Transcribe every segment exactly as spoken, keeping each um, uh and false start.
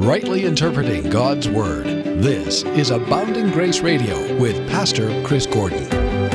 rightly interpreting God's Word. This is Abounding Grace Radio with Pastor Chris Gordon.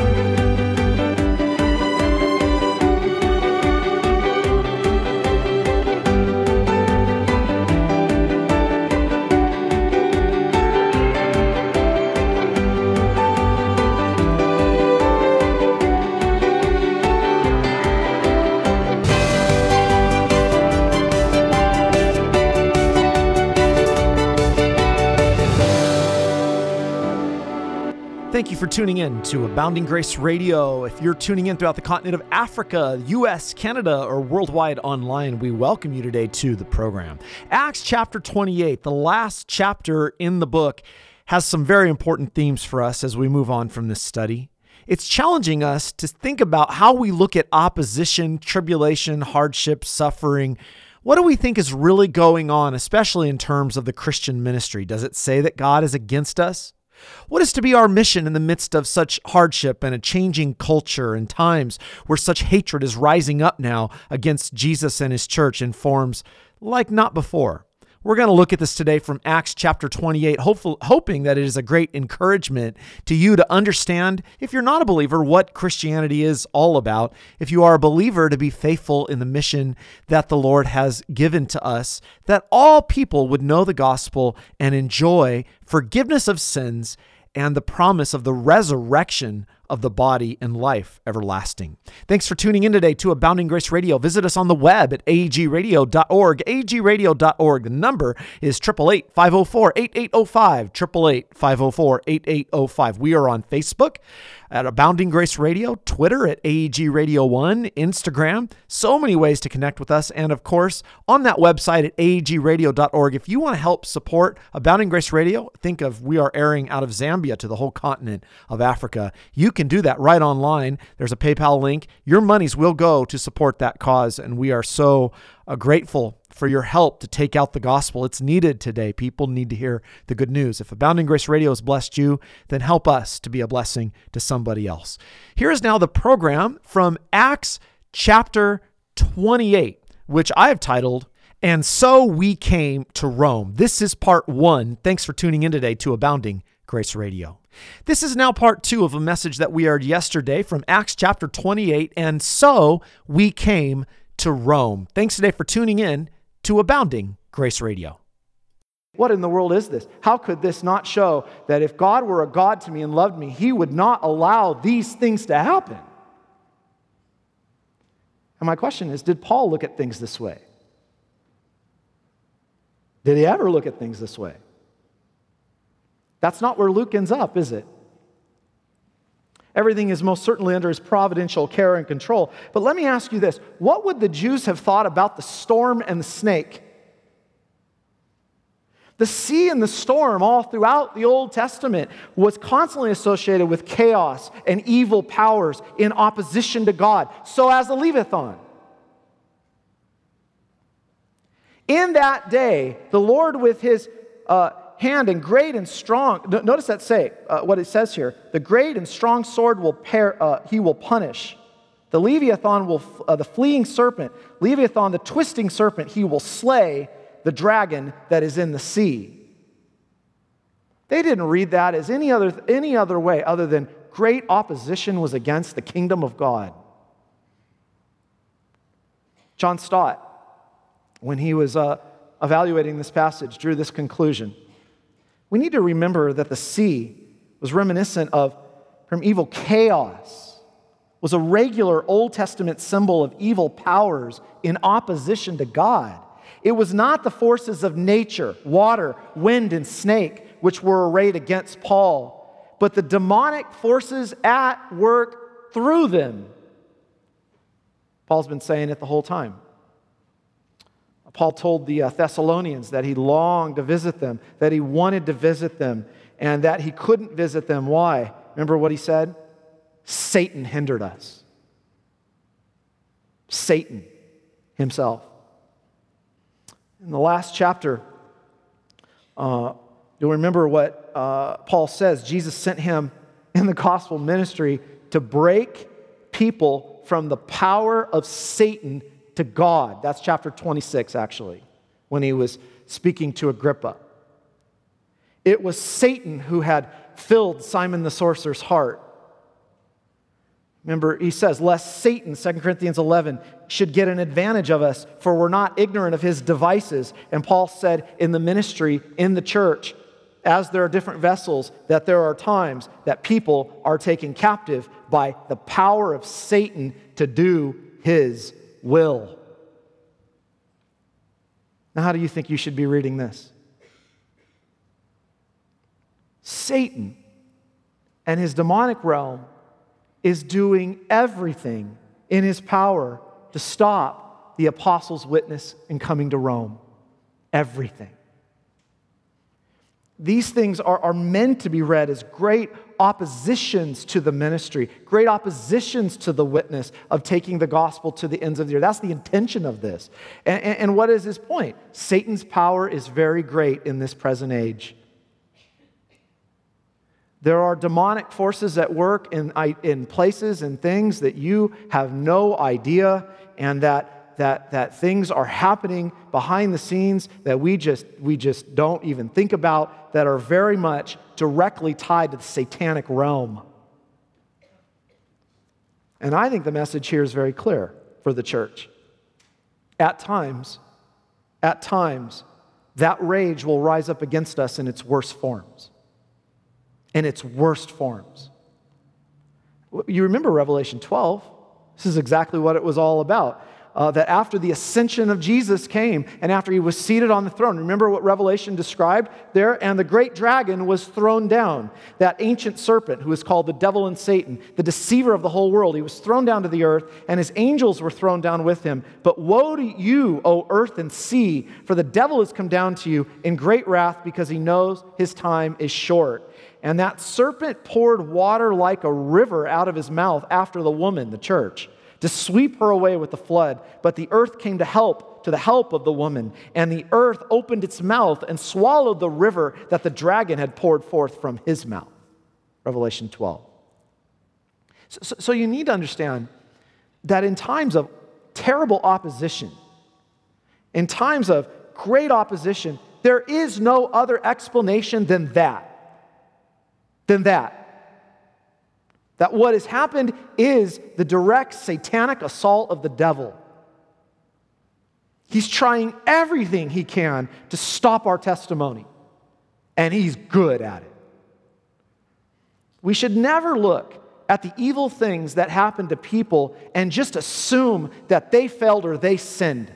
Thank you for tuning in to Abounding Grace Radio. If you're tuning in throughout the continent of Africa, U S, Canada, or worldwide online, we welcome you today to the program. Acts chapter twenty-eight, the last chapter in the book, has some very important themes for us as we move on from this study. It's challenging us to think about how we look at opposition, tribulation, hardship, suffering. What do we think is really going on, especially in terms of the Christian ministry? Does it say that God is against us? What is to be our mission in the midst of such hardship and a changing culture and times where such hatred is rising up now against Jesus and his church in forms like not before? We're going to look at this today from Acts chapter twenty-eight, hopeful, hoping that it is a great encouragement to you to understand, if you're not a believer, what Christianity is all about. If you are a believer, to be faithful in the mission that the Lord has given to us, that all people would know the gospel and enjoy forgiveness of sins and the promise of the resurrection of the body and life everlasting. Thanks for tuning in today to Abounding Grace Radio. Visit us on the web at a e g radio dot org, a e g radio dot org. The number is eight eight eight, five oh four, eight eight oh five, eight eight eight, five oh four, eight eight oh five. We are on Facebook at Abounding Grace Radio, Twitter at A E G Radio one, Instagram, so many ways to connect with us, and of course, on that website at a e g radio dot org. If you want to help support Abounding Grace Radio, think of we are airing out of Zambia to the whole continent of Africa. You can do that right online. There's a PayPal link. Your monies will go to support that cause, and we are so uh, grateful for your help to take out the gospel. It's needed today. People need to hear the good news. If Abounding Grace Radio has blessed you, then help us to be a blessing to somebody else. Here is now the program from Acts chapter twenty-eight, which I have titled, "And So We Came to Rome." This is part one. Thanks for tuning in today to Abounding Grace Radio. This is now part two of a message that we heard yesterday from Acts chapter twenty-eight, and so we came to Rome. Thanks today for tuning in to Abounding Grace Radio. What in the world is this? How could this not show that if God were a God to me and loved me, he would not allow these things to happen? And my question is, did Paul look at things this way? Did he ever look at things this way? That's not where Luke ends up, is it? Everything is most certainly under his providential care and control. But let me ask you this. What would the Jews have thought about the storm and the snake? The sea and the storm all throughout the Old Testament was constantly associated with chaos and evil powers in opposition to God. So as the Leviathan. In that day, the Lord with his uh, hand and great and strong. Notice that say uh, what it says here. The great and strong sword will pair. Uh, he will punish. The Leviathan will, uh, the fleeing serpent. Leviathan, the twisting serpent. He will slay the dragon that is in the sea. They didn't read that as any other any other way other than great opposition was against the kingdom of God. John Stott, when he was uh, evaluating this passage, drew this conclusion. We need to remember that the sea was reminiscent of from evil chaos, was a regular Old Testament symbol of evil powers in opposition to God. It was not the forces of nature, water, wind, and snake, which were arrayed against Paul, but the demonic forces at work through them. Paul's been saying it the whole time. Paul told the Thessalonians that he longed to visit them, that he wanted to visit them, and that he couldn't visit them. Why? Remember what he said? Satan hindered us. Satan himself. In the last chapter, uh, you'll remember what uh, Paul says. Jesus sent him in the gospel ministry to break people from the power of Satan to God. That's chapter twenty-six, actually. when he was speaking to Agrippa. It was Satan who had filled Simon the sorcerer's heart. Remember, he says, lest Satan, Second Corinthians eleven, should get an advantage of us, for we're not ignorant of his devices. And Paul said in the ministry, in the church, as there are different vessels, that there are times that people are taken captive by the power of Satan to do his will. Now, how do you think you should be reading this? Satan and his demonic realm is doing everything in his power to stop the apostles' witness in coming to Rome. Everything. These things are, are meant to be read as great oppositions to the ministry, great oppositions to the witness of taking the gospel to the ends of the earth. That's the intention of this. And, and, and what is his point? Satan's power is very great in this present age. There are demonic forces at work in, in places and things that you have no idea, and that, that, that things are happening behind the scenes that we just, we just don't even think about, that are very much directly tied to the satanic realm. And I think the message here is very clear for the church. At times, at times, that rage will rise up against us in its worst forms. In its worst forms. You remember Revelation twelve? This is exactly what it was all about. Uh, that after the ascension of Jesus came, and after he was seated on the throne, remember what Revelation described there? And the great dragon was thrown down, that ancient serpent who is called the devil and Satan, the deceiver of the whole world. He was thrown down to the earth, and his angels were thrown down with him. But woe to you, O earth and sea, for the devil has come down to you in great wrath, because he knows his time is short. And that serpent poured water like a river out of his mouth after the woman, the church, to sweep her away with the flood. But the earth came to help, to the help of the woman. And the earth opened its mouth and swallowed the river that the dragon had poured forth from his mouth. Revelation twelve. So, so, so you need to understand that in times of terrible opposition, in times of great opposition, there is no other explanation than that. Than that. That what has happened is the direct satanic assault of the devil. He's trying everything he can to stop our testimony, and he's good at it. We should never look at the evil things that happen to people and just assume that they failed or they sinned.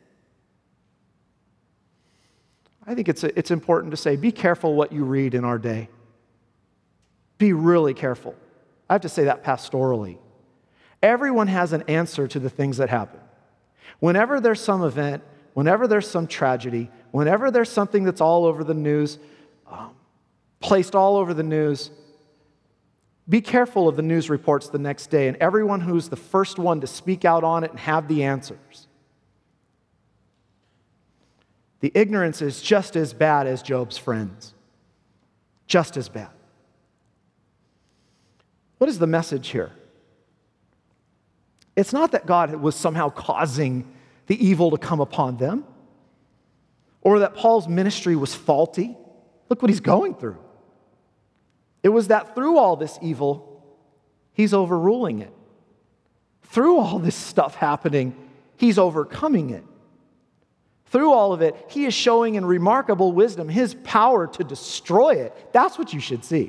I think it's, it's important to say, be careful what you read in our day. Be really careful. I have to say that pastorally. Everyone has an answer to the things that happen. Whenever there's some event, whenever there's some tragedy, whenever there's something that's all over the news, um, placed all over the news, be careful of the news reports the next day and everyone who's the first one to speak out on it and have the answers. The ignorance is just as bad as Job's friends. Just as bad. What is the message here? It's not that God was somehow causing the evil to come upon them, or that Paul's ministry was faulty. Look what he's going through. It was that through all this evil, he's overruling it. Through all this stuff happening, he's overcoming it. Through all of it, he is showing in remarkable wisdom his power to destroy it. That's what you should see.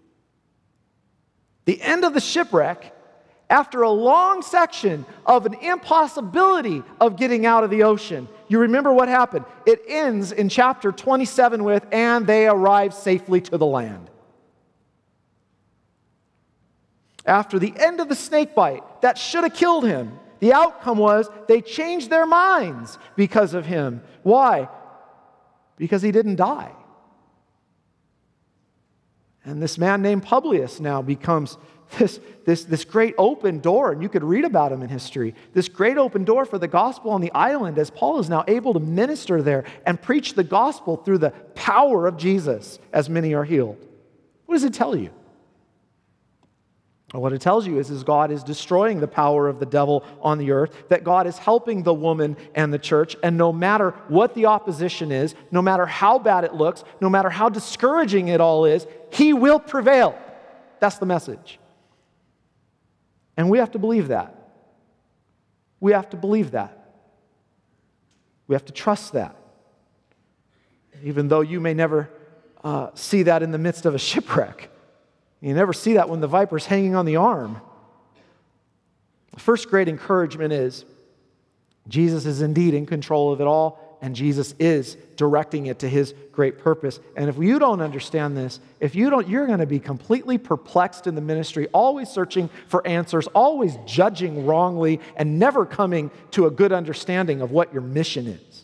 The end of the shipwreck, after a long section of an impossibility of getting out of the ocean, you remember what happened. It ends in chapter twenty-seven with, and they arrived safely to the land. After the end of the snake bite, that should have killed him. The outcome was they changed their minds because of him. Why? Because he didn't die. And this man named Publius now becomes this, this, this great open door, and you could read about him in history, this great open door for the gospel on the island, as Paul is now able to minister there and preach the gospel through the power of Jesus as many are healed. What does it tell you? What it tells you is, is God is destroying the power of the devil on the earth, that God is helping the woman and the church, and no matter what the opposition is, no matter how bad it looks, no matter how discouraging it all is, He will prevail. That's the message. And we have to believe that. We have to believe that. We have to trust that. Even though you may never uh, see that in the midst of a shipwreck. You never see that when the viper's hanging on the arm. The first great encouragement is Jesus is indeed in control of it all, and Jesus is directing it to His great purpose. And if you don't understand this, if you don't, you're going to be completely perplexed in the ministry, always searching for answers, always judging wrongly, and never coming to a good understanding of what your mission is.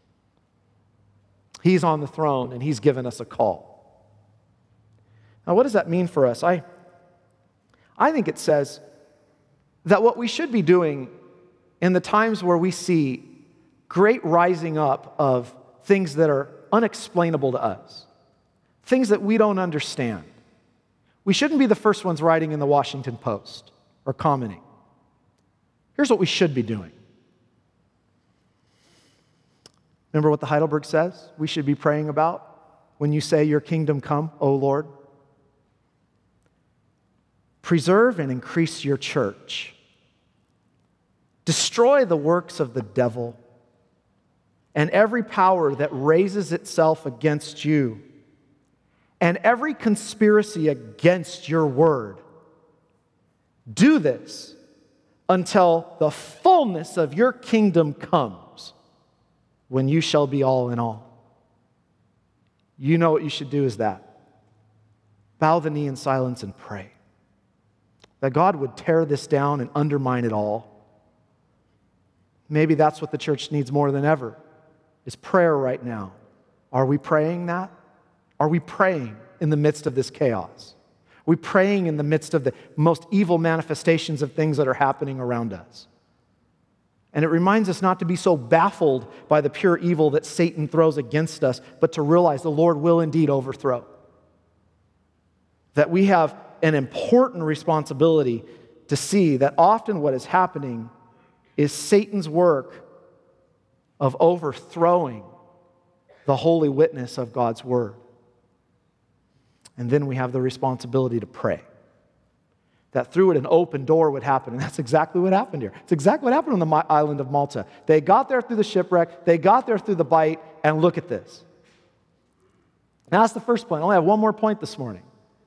He's on the throne, and He's given us a call. Now, what does that mean for us? I, I think it says that what we should be doing in the times where we see great rising up of things that are unexplainable to us, things that we don't understand, we shouldn't be the first ones writing in the Washington Post or commenting. Here's what we should be doing. Remember what the Heidelberg says we should be praying about when you say, "Your kingdom come, O Lord"? Preserve and increase your church. Destroy the works of the devil and every power that raises itself against you and every conspiracy against your word. Do this until the fullness of your kingdom comes, when you shall be all in all. You know what you should do is that. Bow the knee in silence and pray that God would tear this down and undermine it all. Maybe that's what the church needs more than ever, is prayer right now. Are we praying that? Are we praying in the midst of this chaos? Are we praying in the midst of the most evil manifestations of things that are happening around us? And it reminds us not to be so baffled by the pure evil that Satan throws against us, but to realize the Lord will indeed overthrow. That we have an important responsibility to see that often what is happening is Satan's work of overthrowing the holy witness of God's word. And then we have the responsibility to pray that through it an open door would happen. And that's exactly what happened here. It's exactly what happened on the island of Malta. They got there through the shipwreck, they got there through the bite, and look at this. Now that's the first point. I only have one more point this morning.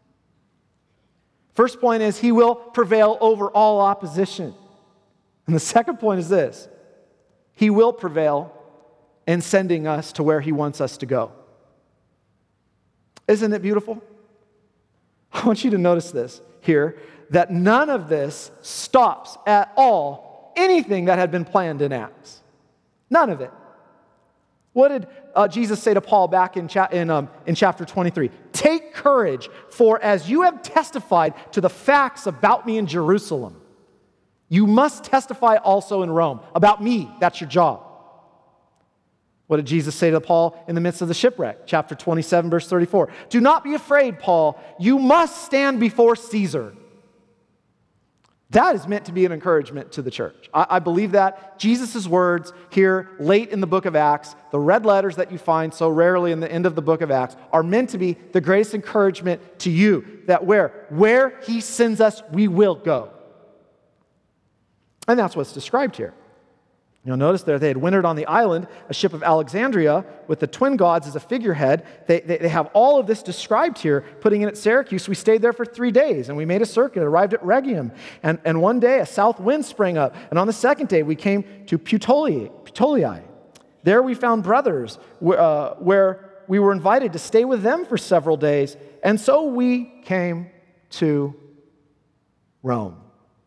First point is He will prevail over all opposition. And the second point is this: He will prevail in sending us to where He wants us to go. Isn't it beautiful? I want you to notice this here, that none of this stops at all anything that had been planned in Acts. None of it. What did uh, Jesus say to Paul back in, cha- in, um, in chapter twenty-three? Take courage, for as you have testified to the facts about me in Jerusalem, you must testify also in Rome. About me, that's your job. What did Jesus say to Paul in the midst of the shipwreck? Chapter twenty-seven, verse thirty-four. Do not be afraid, Paul. You must stand before Caesar. That is meant to be an encouragement to the church. I, I believe that. Jesus' words here late in the book of Acts, the red letters that you find so rarely in the end of the book of Acts, are meant to be the greatest encouragement to you, that where, where He sends us, we will go. And that's what's described here. You'll notice there they had wintered on the island, a ship of Alexandria with the twin gods as a figurehead. They, they, they have all of this described here, putting in at Syracuse. We stayed there for three days, and we made a circuit, arrived at Rhegium. And, and one day a south wind sprang up, and on the second day we came to Puteoli. Puteoli. There we found brothers where, uh, where we were invited to stay with them for several days. And so we came to Rome.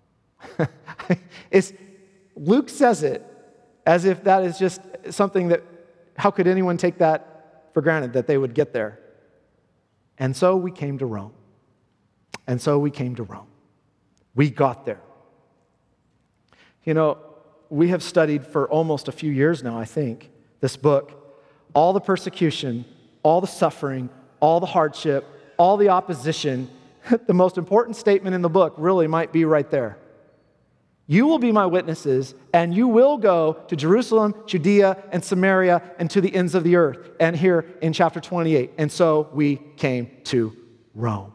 it's, Luke says it as if that is just something that, how could anyone take that for granted, that they would get there? And so we came to Rome. And so we came to Rome. We got there. You know, we have studied for almost a few years now, I think, this book. All the persecution, all the suffering, all the hardship, all the opposition the most important statement in the book really might be right there. You will be my witnesses, and you will go to Jerusalem, Judea, and Samaria, and to the ends of the earth. And here in chapter twenty-eight, and so we came to Rome.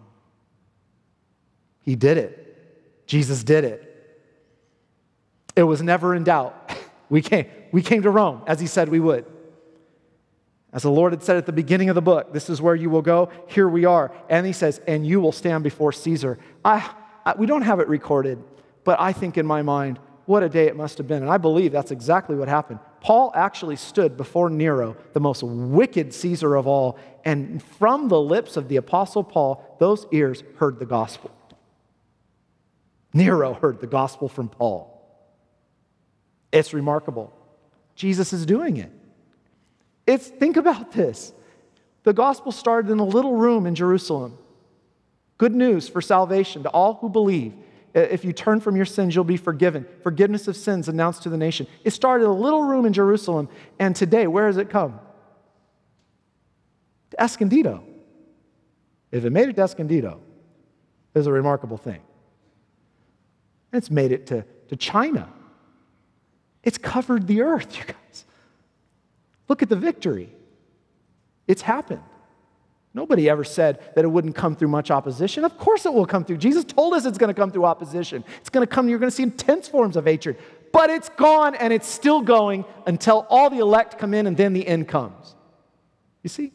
He did it. Jesus did it. It was never in doubt. We came, we came to Rome, as he said we would. As the Lord had said at the beginning of the book, this is where you will go. Here we are. And he says, and you will stand before Caesar. I, I, we don't have it recorded, but I think in my mind, what a day it must have been. And I believe that's exactly what happened. Paul actually stood before Nero, the most wicked Caesar of all. And from the lips of the Apostle Paul, those ears heard the gospel. Nero heard the gospel from Paul. It's remarkable. Jesus is doing it. It's, think about this. The gospel started in a little room in Jerusalem. Good news for salvation to all who believe. If you turn from your sins, you'll be forgiven. Forgiveness of sins announced to the nation. It started in a little room in Jerusalem, and today, where has it come? To Escondido. If it made it to Escondido, it's a remarkable thing. And it's made it to, to China. It's covered the earth, you guys. Look at the victory. It's happened. Nobody ever said that it wouldn't come through much opposition. Of course it will come through. Jesus told us it's going to come through opposition. It's going to come, you're going to see intense forms of hatred. But it's gone and it's still going until all the elect come in and then the end comes. You see?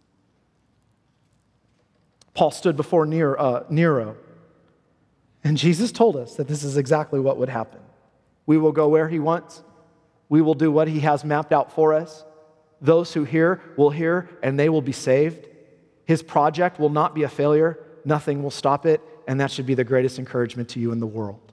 Paul stood before Nero, uh, Nero, and Jesus told us that this is exactly what would happen. We will go where he wants. We will do what he has mapped out for us. Those who hear will hear, and they will be saved. His project will not be a failure. Nothing will stop it, and that should be the greatest encouragement to you in the world.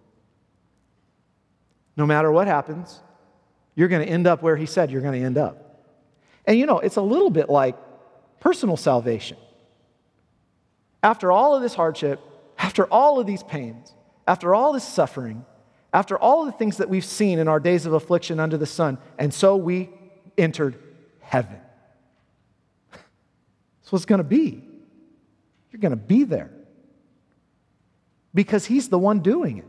No matter what happens, you're going to end up where he said you're going to end up. And you know, it's a little bit like personal salvation. After all of this hardship, after all of these pains, after all this suffering, after all of the things that we've seen in our days of affliction under the sun, and so we entered heaven. That's what it's going to be. You're going to be there. Because he's the one doing it.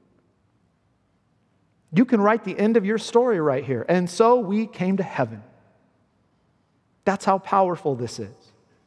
You can write the end of your story right here. And so we came to heaven. That's how powerful this is.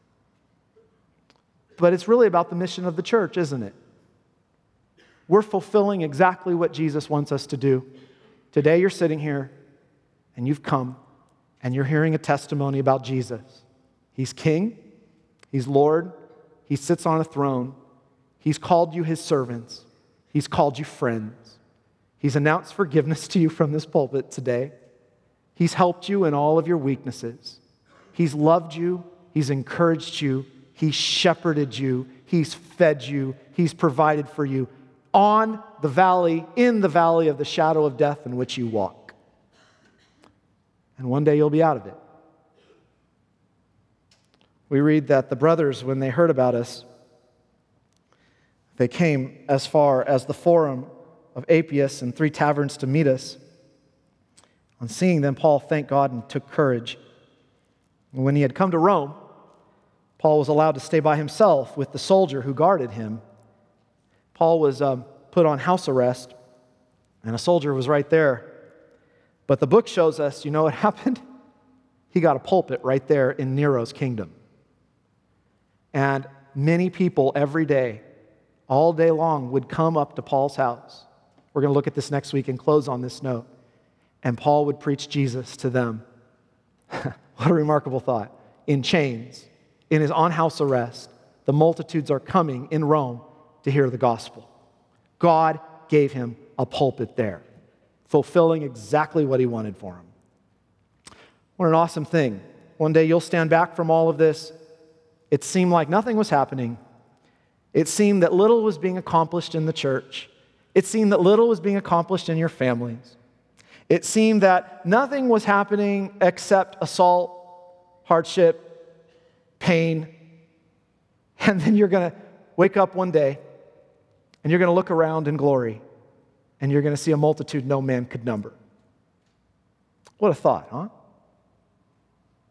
But it's really about the mission of the church, isn't it? We're fulfilling exactly what Jesus wants us to do. Today you're sitting here and you've come and you're hearing a testimony about Jesus. He's King. He's Lord. He sits on a throne. He's called you his servants. He's called you friends. He's announced forgiveness to you from this pulpit today. He's helped you in all of your weaknesses. He's loved you. He's encouraged you. He's shepherded you. He's fed you. He's provided for you on the valley, in the valley of the shadow of death in which you walk. And one day you'll be out of it. We read that the brothers, when they heard about us, they came as far as the Forum of Appius and three taverns to meet us. On seeing them, Paul thanked God and took courage. And when he had come to Rome, Paul was allowed to stay by himself with the soldier who guarded him. Paul was um, put on house arrest, and a soldier was right there. But the book shows us, you know what happened? He got a pulpit right there in Nero's kingdom. And many people every day, all day long, would come up to Paul's house. We're going to look at this next week and close on this note. And Paul would preach Jesus to them. What a remarkable thought. In chains, in his on-house arrest, the multitudes are coming in Rome to hear the gospel. God gave him a pulpit there, fulfilling exactly what he wanted for him. What an awesome thing. One day you'll stand back from all of this. It seemed like nothing was happening. It seemed that little was being accomplished in the church. It seemed that little was being accomplished in your families. It seemed that nothing was happening except assault, hardship, pain. And then you're going to wake up one day and you're going to look around in glory and you're going to see a multitude no man could number. What a thought, huh?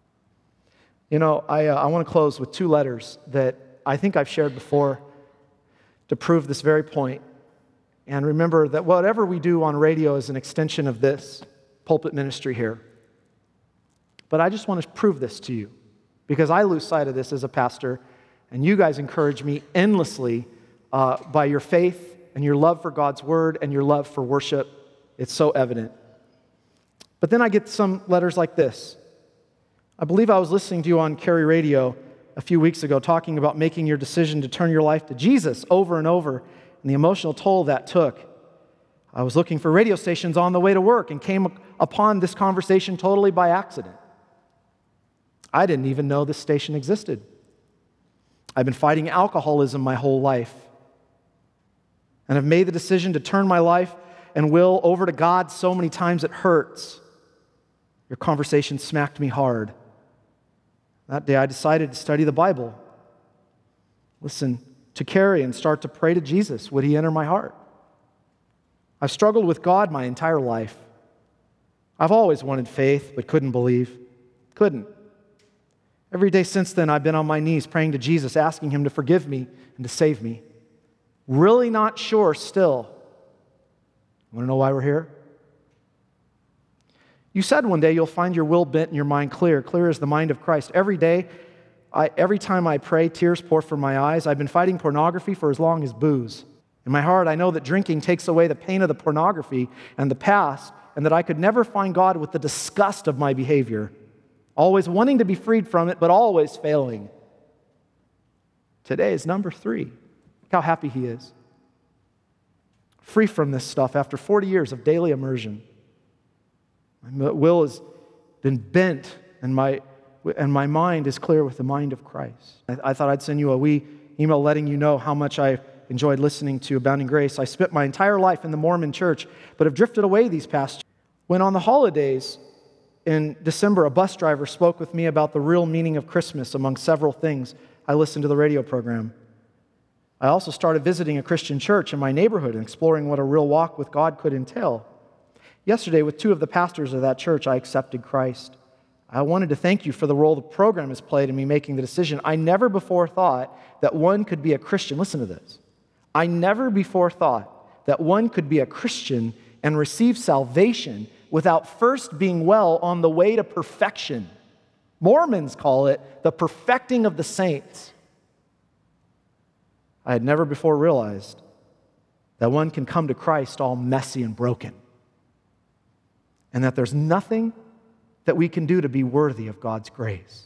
You know, I, uh, I want to close with two letters that I think I've shared before. to prove this very point. And remember that whatever we do on radio is an extension of this pulpit ministry here. But I just want to prove this to you because I lose sight of this as a pastor, and you guys encourage me endlessly uh, by your faith and your love for God's word and your love for worship. It's so evident. But then I get some letters like this. I believe I was listening to you on Carry Radio a few weeks ago talking about making your decision to turn your life to Jesus over and over and the emotional toll that took. I was looking for radio stations on the way to work and came upon this conversation totally by accident. I didn't even know this station existed. I've been fighting alcoholism my whole life and have made the decision to turn my life and will over to God so many times it hurts. Your conversation smacked me hard. That day I decided to study the Bible, listen to Carrie, and start to pray to Jesus. Would he enter my heart? I've struggled with God my entire life. I've always wanted faith, but couldn't believe. Couldn't. Every day since then, I've been on my knees praying to Jesus, asking him to forgive me and to save me. Really not sure still. Want to know why we're here? You said one day you'll find your will bent and your mind clear, clear as the mind of Christ. Every day, I, every time I pray, tears pour from my eyes. I've been fighting pornography for as long as booze. In my heart, I know that drinking takes away the pain of the pornography and the past, and that I could never find God with the disgust of my behavior, always wanting to be freed from it, but always failing. Today is number three. Look how happy he is. Free from this stuff after forty years of daily immersion. My will has been bent, and my and my mind is clear with the mind of Christ. I, I thought I'd send you a wee email letting you know how much I enjoyed listening to Abounding Grace. I spent my entire life in the Mormon church, but have drifted away these past years. When on the holidays in December, a bus driver spoke with me about the real meaning of Christmas among several things, I listened to the radio program. I also started visiting a Christian church in my neighborhood and exploring what a real walk with God could entail. Yesterday, with two of the pastors of that church, I accepted Christ. I wanted to thank you for the role the program has played in me making the decision. I never before thought that one could be a Christian. Listen to this. I never before thought that one could be a Christian and receive salvation without first being well on the way to perfection. Mormons call it the perfecting of the saints. I had never before realized that one can come to Christ all messy and broken, and that there's nothing that we can do to be worthy of God's grace.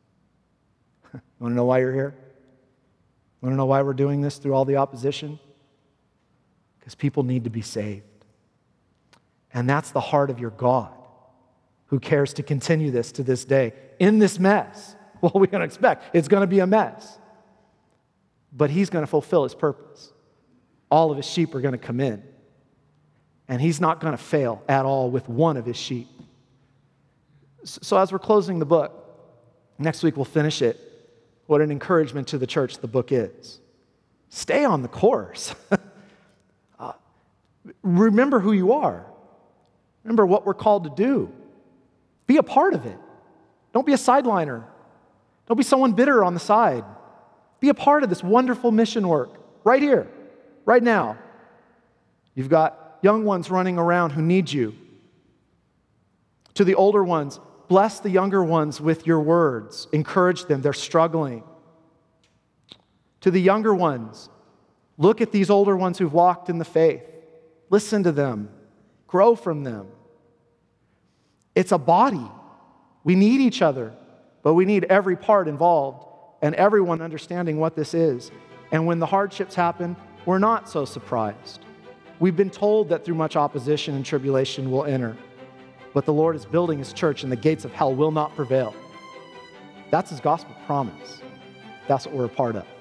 You want to know why you're here? You want to know why we're doing this through all the opposition? Because people need to be saved. And that's the heart of your God, who cares to continue this to this day. In this mess, what are we going to expect? It's going to be a mess. But he's going to fulfill his purpose. All of his sheep are going to come in. And he's not going to fail at all with one of his sheep. So as we're closing the book, next week we'll finish it. What an encouragement to the church the book is. Stay on the course. uh, remember who you are. Remember what we're called to do. Be a part of it. Don't be a sideliner. Don't be someone bitter on the side. Be a part of this wonderful mission work right here, right now. You've got young ones running around who need you. To the older ones, bless the younger ones with your words. Encourage them. They're struggling. To the younger ones, look at these older ones who've walked in the faith. Listen to them. Grow from them. It's a body. We need each other, but we need every part involved and everyone understanding what this is. And when the hardships happen, we're not so surprised. We've been told that through much opposition and tribulation we'll enter. But the Lord is building his church and the gates of hell will not prevail. That's his gospel promise. That's what we're a part of.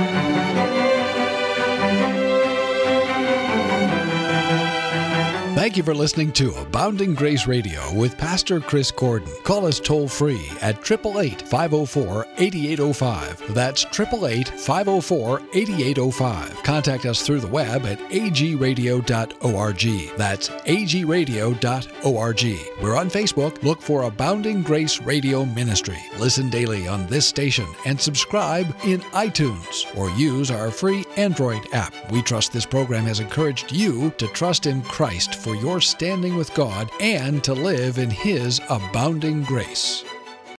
Thank Thank you for listening to Abounding Grace Radio with Pastor Chris Gordon. Call us toll free at eight eight eight, five oh four, eight eight oh five. That's eight eight eight, five oh four, eight eight oh five. Contact us through the web at a g radio dot org. That's a g radio dot org. We're on Facebook. Look for Abounding Grace Radio Ministry. Listen daily on this station and subscribe in iTunes or use our free Android app. We trust this program has encouraged you to trust in Christ for your standing with God and to live in His abounding grace.